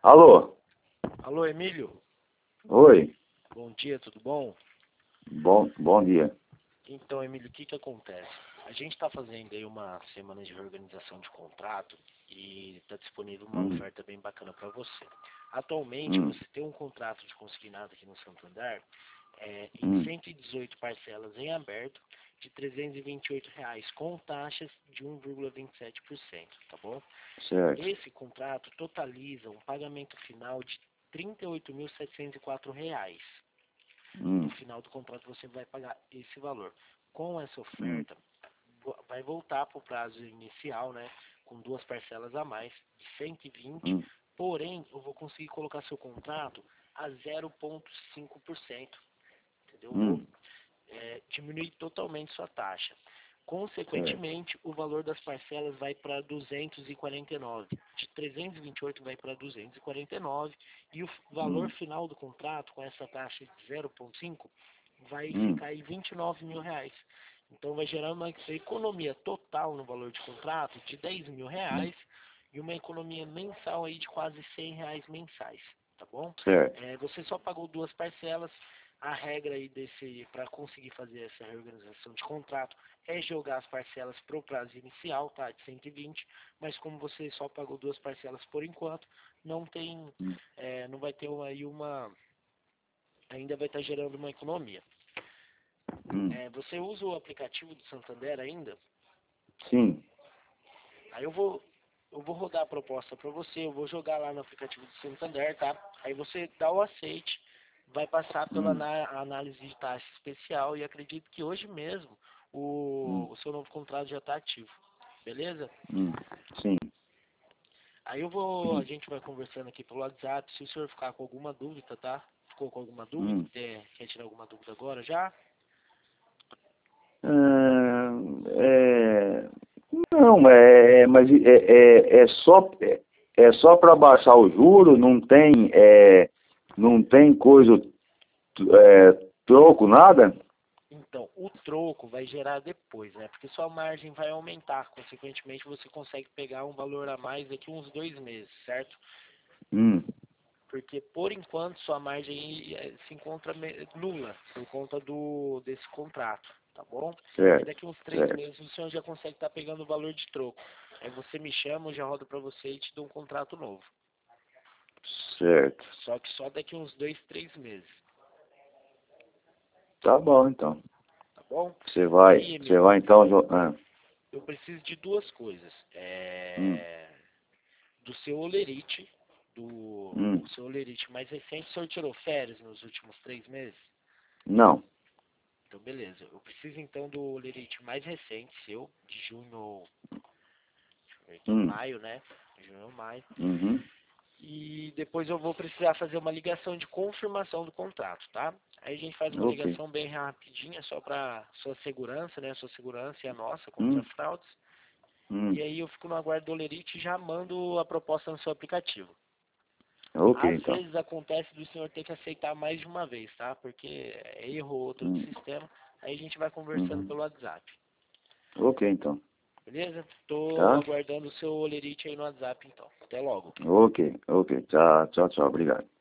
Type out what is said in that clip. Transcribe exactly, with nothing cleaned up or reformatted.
Alô? Alô, Emílio? Oi. Bom dia, tudo bom? Bom, bom dia. Então, Emílio, o que que acontece? A gente está fazendo aí uma semana de reorganização de contrato e está disponível uma Hum, oferta bem bacana para você. Atualmente, hum, você tem um contrato de consignado aqui no Santander é, em hum, cento e dezoito parcelas em aberto de trezentos e vinte e oito reais com taxas de um vírgula vinte e sete por cento, tá bom? certo. Esse contrato totaliza um pagamento final de trinta e oito mil setecentos e quatro reais. No Hum, final do contrato você vai pagar esse valor. Com essa hum, oferta, vo- vai voltar para o prazo inicial, né? Com duas parcelas a mais, de cento e vinte, hum, porém eu vou conseguir colocar seu contrato a zero vírgula cinco por cento, entendeu? Eu vou hum, é, diminuir totalmente sua taxa. certo. Consequentemente, o valor das parcelas vai para duzentos e quarenta e nove. De trezentos e vinte e oito vai para duzentos e quarenta e nove e o f- valor Hum, final do contrato com essa taxa de zero vírgula cinco vai hum, ficar em vinte e nove mil reais. Então vai gerar uma economia total no valor de contrato de dez mil hum, reais e uma economia mensal aí de quase cem reais mensais, tá bom? certo. É, você só pagou duas parcelas. A regra aí desse, para conseguir fazer essa reorganização de contrato, é jogar as parcelas para o prazo inicial, tá? De cento e vinte, mas como você só pagou duas parcelas por enquanto, não tem, Hum, é, não vai ter uma, aí uma, ainda vai estar gerando uma economia. hum, É, você usa o aplicativo do Santander ainda? sim. Aí eu vou, eu vou rodar a proposta para você, eu vou jogar lá no aplicativo do Santander, tá? Aí você dá o aceite, vai passar pela Hum, ana- análise de taxa especial e acredito que hoje mesmo o, hum, o seu novo contrato já está ativo, beleza? hum, sim. Aí eu vou, a Hum, gente vai conversando aqui pelo WhatsApp, se o senhor ficar com alguma dúvida, tá? Ficou com alguma dúvida? hum. Quer, quer tirar alguma dúvida agora já? Ah, é, não, é, mas é, é, é só é, é só para baixar o juro, não tem é, não tem coisa é, troco nada? Então, o troco vai gerar depois, né? Porque sua margem vai aumentar, consequentemente você consegue pegar um valor a mais daqui uns dois meses, certo? Hum, Porque por enquanto sua margem eh, se encontra me- nula por conta do desse contrato, tá bom? Aí certo, daqui uns três certo, meses o senhor já consegue estar pegando o valor de troco. Aí você me chama, eu já rodo para você e te dou um contrato novo. certo. Só que só daqui uns dois, três meses, Tá bom, então. tá bom? Você vai, Aí, você Emílio, vai então. jo- Ah, eu preciso de duas coisas. hum, É... Do seu olerite, do o hum, seu olerite mais recente, o senhor tirou férias nos últimos três meses? não. Então, beleza. Eu preciso então do olerite mais recente seu, de junho, deixa eu ver aqui, Hum, maio, né? Junho, maio. uhum, E depois eu vou precisar fazer uma ligação de confirmação do contrato, tá? Aí a gente faz uma ok. ligação bem rapidinha, só para sua segurança, né? Sua segurança e a nossa contra Hum, fraudes. E hum, aí eu fico no aguardo do olerite e já mando a proposta no seu aplicativo. ok, Às então. vezes acontece do senhor ter que aceitar mais de uma vez, tá? Porque é erro ou outro do Hum, sistema. Aí a gente vai conversando uhum, pelo WhatsApp. ok, então. Beleza? Tô Tá? aguardando o seu olerite aí no WhatsApp, então. Até logo. Ok, ok. Tchau, tchau, tchau. Obrigado.